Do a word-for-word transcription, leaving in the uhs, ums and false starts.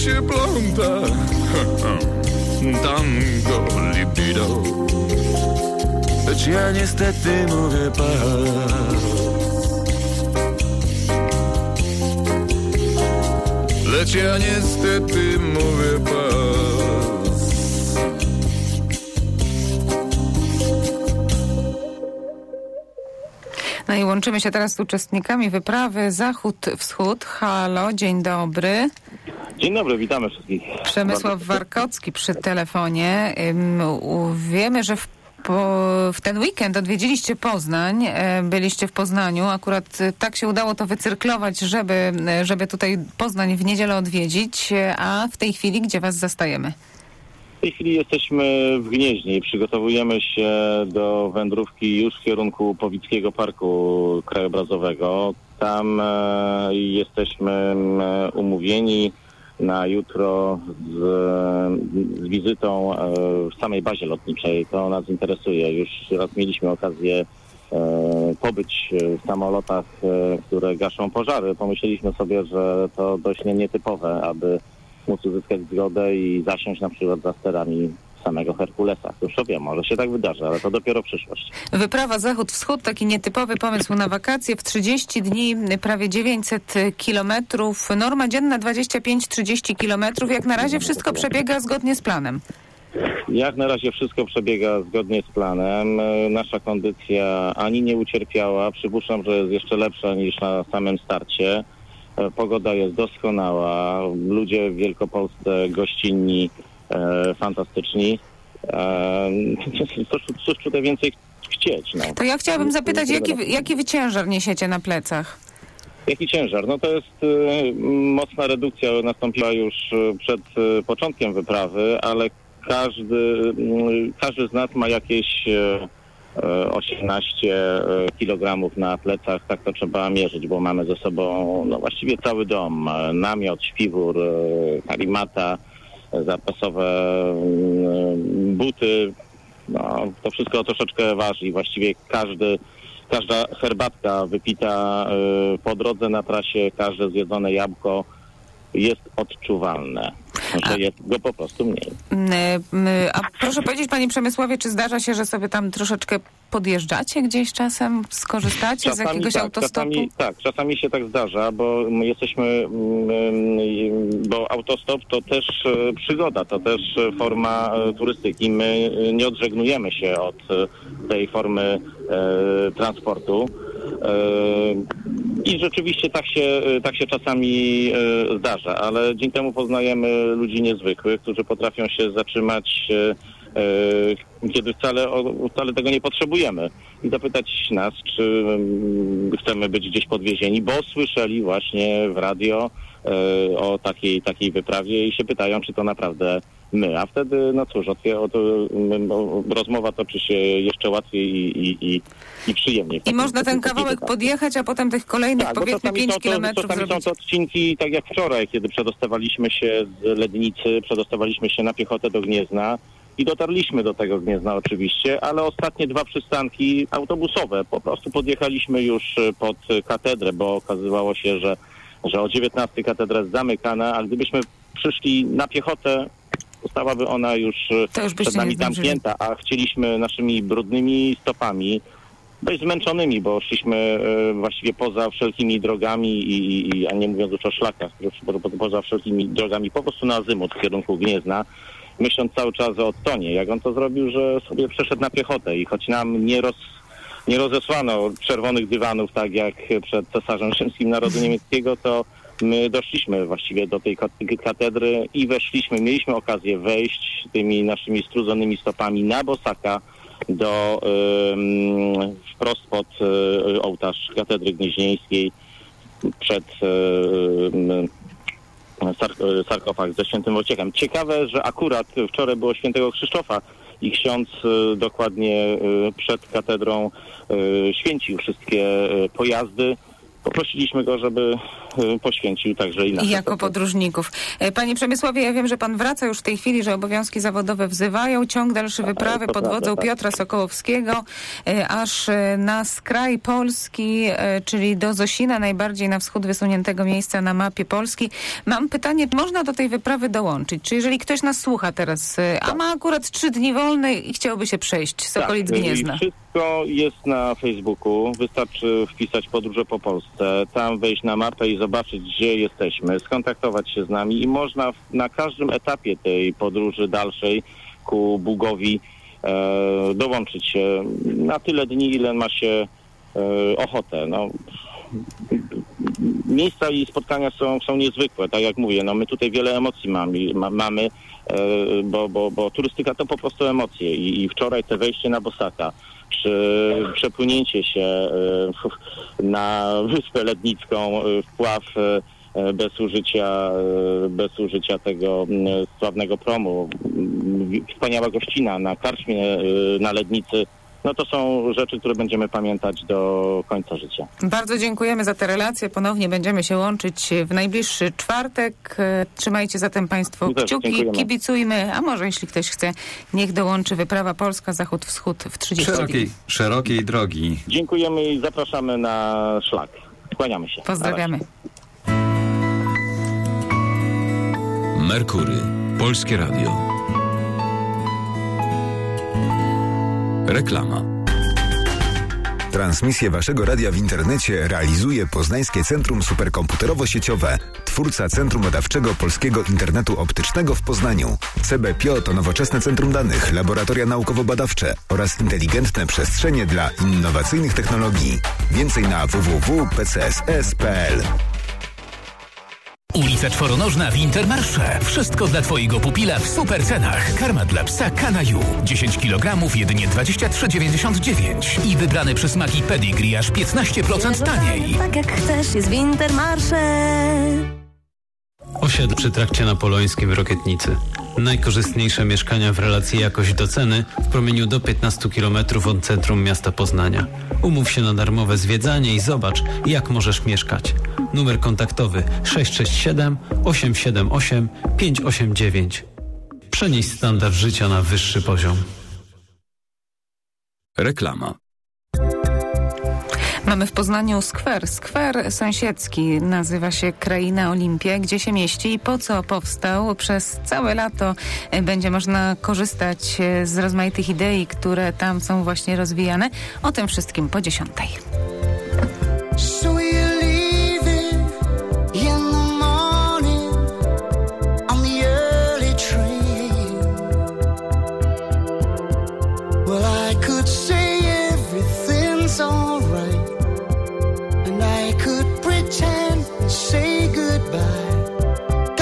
się pląta. Tango libido. Lecz ja niestety mówię pas. Lecz ja niestety mówię pas. No i łączymy się teraz z uczestnikami wyprawy Zachód-Wschód. Halo, dzień dobry. Dzień dobry, witamy wszystkich. Przemysław Warkocki przy telefonie. Wiemy, że w, po, w ten weekend odwiedziliście Poznań. Byliście w Poznaniu. Akurat tak się udało to wycyrklować, żeby, żeby tutaj Poznań w niedzielę odwiedzić. A w tej chwili gdzie was zastajemy? W tej chwili jesteśmy w Gnieźnie i przygotowujemy się do wędrówki już w kierunku Powickiego Parku Krajobrazowego. Tam e, jesteśmy e, umówieni na jutro z, z wizytą e, w samej bazie lotniczej. To nas interesuje. Już raz mieliśmy okazję e, pobyć w samolotach, e, które gaszą pożary. Pomyśleliśmy sobie, że to dość nietypowe, aby móc uzyskać zgodę i zasiąść na przykład za sterami samego Herkulesa. Już to wiem, może się tak wydarzy, ale to dopiero przyszłość. Wyprawa Zachód-Wschód, taki nietypowy pomysł na wakacje. W trzydzieści dni prawie dziewięćset kilometrów. Norma dzienna dwadzieścia pięć trzydzieści kilometrów. Jak na razie wszystko przebiega zgodnie z planem. Jak na razie wszystko przebiega zgodnie z planem. Nasza kondycja ani nie ucierpiała. Przypuszczam, że jest jeszcze lepsza niż na samym starcie. Pogoda jest doskonała. Ludzie w Wielkopolsce gościnni, e, fantastyczni. E, cóż, cóż tutaj więcej chcieć? No. To ja chciałabym zapytać, jaki, jaki wy ciężar niesiecie na plecach? Jaki ciężar? No to jest y, mocna redukcja, nastąpiła już przed y, początkiem wyprawy, ale każdy, y, każdy z nas ma jakieś y, osiemnaście kilogramów na plecach, tak to trzeba mierzyć, bo mamy ze sobą no właściwie cały dom, namiot, śpiwór, karimata, zapasowe buty, no to wszystko troszeczkę waży. Właściwie każdy, każda herbatka wypita po drodze na trasie, każde zjedzone jabłko jest odczuwalne, że jest go po prostu mniej. A proszę powiedzieć, panie Przemysławie, czy zdarza się, że sobie tam troszeczkę podjeżdżacie gdzieś czasem? Skorzystacie czasami z jakiegoś tak, autostopu? Czasami, tak, czasami się tak zdarza, bo my jesteśmy, bo autostop to też przygoda, to też forma turystyki. My nie odżegnujemy się od tej formy e, transportu. I rzeczywiście tak się, tak się czasami e, zdarza, ale dzięki temu poznajemy ludzi niezwykłych, którzy potrafią się zatrzymać, e, kiedy wcale, o, wcale tego nie potrzebujemy i zapytać nas, czy e, chcemy być gdzieś podwiezieni, bo słyszeli właśnie w radio e, o takiej, takiej wyprawie i się pytają, czy to naprawdę my, a wtedy, no cóż, o to, no, rozmowa toczy się jeszcze łatwiej i, i, i, i przyjemniej. I można ten kawałek podjechać, a potem tych kolejnych, tak, powiedzmy, pięć kilometrów czasami zrobić. są to odcinki, tak jak wczoraj, kiedy przedostawaliśmy się z Lednicy, przedostawaliśmy się na piechotę do Gniezna i dotarliśmy do tego Gniezna oczywiście, ale ostatnie dwa przystanki autobusowe, po prostu podjechaliśmy już pod katedrę, bo okazywało się, że, że o dziewiętnastej katedra jest zamykana, a gdybyśmy przyszli na piechotę, zostałaby ona już, już przed nami zamknięta, a chcieliśmy naszymi brudnymi stopami, dość zmęczonymi, bo szliśmy e, właściwie poza wszelkimi drogami, i, i, a nie mówiąc już o szlakach, po, po, poza wszelkimi drogami, po prostu na azymut w kierunku Gniezna, myśląc cały czas o Ottonie, jak on to zrobił, że sobie przeszedł na piechotę i choć nam nie, roz, nie rozesłano czerwonych dywanów, tak jak przed cesarzem rzymskim narodu niemieckiego, to my doszliśmy właściwie do tej katedry i weszliśmy, mieliśmy okazję wejść tymi naszymi strudzonymi stopami na bosaka do y, wprost pod y, ołtarz katedry gnieźnieńskiej przed y, sark sarkofag ze świętym Wojciechem. Ciekawe, że akurat wczoraj było świętego Krzysztofa i ksiądz y, dokładnie y, przed katedrą y, święcił wszystkie y, pojazdy. poprosiliśmy go, żeby y, poświęcił także i nasze I jako potrzeby. podróżników. E, Panie Przemysławie, ja wiem, że pan wraca już w tej chwili, że obowiązki zawodowe wzywają. Ciąg dalszy wyprawy to pod prawda, wodzą tak. Piotra Sokołowskiego, e, aż e, na skraj Polski, e, czyli do Zosina, najbardziej na wschód wysuniętego miejsca na mapie Polski. Mam pytanie, można do tej wyprawy dołączyć? Czy jeżeli ktoś nas słucha teraz, e, a ma akurat trzy dni wolne i chciałby się przejść z okolic Tak, Gniezna? i wszystko jest na Facebooku. Wystarczy wpisać Podróże po Polsce, tam wejść na mapę i zobaczyć, gdzie jesteśmy, skontaktować się z nami i można w, na każdym etapie tej podróży dalszej ku Bugowi e, dołączyć się na tyle dni, ile ma się e, ochotę. No, miejsca i spotkania są, są niezwykłe, tak jak mówię, no my tutaj wiele emocji mamy, ma, mamy e, bo, bo, bo turystyka to po prostu emocje i, i wczoraj te wejście na Bosaka, czy przepłynięcie się e, na Wyspę Lednicką, e, wpław e, bez użycia, e, bez użycia tego m, sławnego promu, m, wspaniała gościna na karczmie e, na Lednicy. No to są rzeczy, które będziemy pamiętać do końca życia. Bardzo dziękujemy za te relacje. Ponownie będziemy się łączyć w najbliższy czwartek. E, Trzymajcie zatem Państwo My też kciuki, dziękujemy. kibicujmy, a może jeśli ktoś chce, niech dołączy wyprawa Polska, Zachód-Wschód w trzydzieści dni. Szerokiej, szerokiej drogi. Dziękujemy i zapraszamy na szlak. Kłaniamy się. Pozdrawiamy. Merkury. Polskie Radio. Reklama. Transmisję waszego radia w internecie realizuje Poznańskie Centrum Superkomputerowo-Sieciowe, twórca Centrum Badawczego Polskiego Internetu Optycznego w Poznaniu. C B P I O to nowoczesne centrum danych, laboratoria naukowo-badawcze oraz inteligentne przestrzenie dla innowacyjnych technologii. Więcej na w w w kropka p c s s kropka p l. Ulica Czworonożna w Intermarsze. Wszystko dla twojego pupila w super cenach. Karma dla psa Kanaju. dziesięć kilogramów, jedynie dwadzieścia trzy dziewięćdziesiąt dziewięć. I wybrane przysmaki Pedigree aż piętnaście procent taniej. Tak jak chcesz, jest w Intermarsze. Osiedl przy trakcie napoleońskim w Rokietnicy. Najkorzystniejsze mieszkania w relacji jakość do ceny w promieniu do piętnastu kilometrów od centrum miasta Poznania. Umów się na darmowe zwiedzanie i zobacz, jak możesz mieszkać. Numer kontaktowy sześć sześć siedem, osiem siedem osiem, pięć osiem dziewięć. Przenieś standard życia na wyższy poziom. Reklama. Mamy w Poznaniu skwer. Skwer sąsiedzki nazywa się Kraina Olimpia. Gdzie się mieści i po co powstał? Przez całe lato będzie można korzystać z rozmaitych idei, które tam są właśnie rozwijane. O tym wszystkim po dziesiątej.